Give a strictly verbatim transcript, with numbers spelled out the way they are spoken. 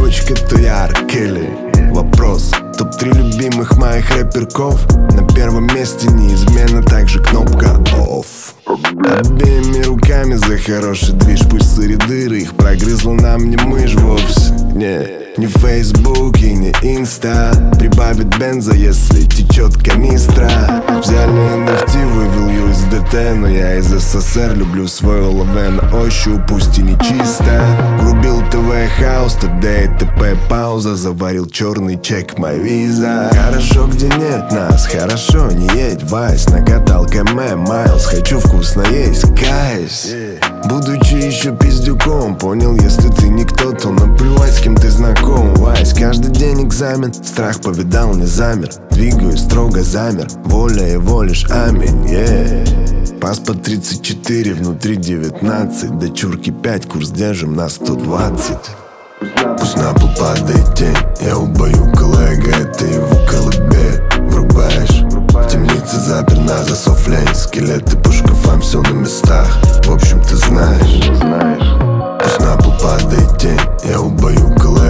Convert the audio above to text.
девочка, то я Ар Келли. Вопрос: топ три любимых моих рэперков. На первом месте неизменно также кнопка off. Обеими руками за хороший движ. Пусть сыри дыры, их прогрызла нам не мышь вовсе. Не, не Facebook и не Инста. Прибавит бенза, если течет канистра. Взяли эн эф ти, вывел ю эс ди ти. Но я из эс эс эс эр, люблю свой ЛВ на ощупь, пусть и не чисто. Врубил ТВ хаус, ТД и ТП пауза. Заварил черный чек, моя виза. Хорошо, где нет нас, хорошо, не едь вайс. Накатал КМ, Майлз, хочу вкусно есть, кайс. Будучи еще пиздюком, понял, если ты никто, то наплевать, с кем ты знаком. Вайс, каждый день экзамен, страх повидал, не замер. Двигаюсь строго, замер, воля его лишь аминь, yeah. Паспорт тридцать четыре, внутри девятнадцать. Дочурки пять, курс держим на сто двадцать. Пусть на пол падает тень, я убою коллега, это его колыбель. Врубаешь, в темнице запер на засов лень. Скелеты по шкафам, все на местах, в общем ты знаешь. Пусть на пол падает тень, я убою коллега.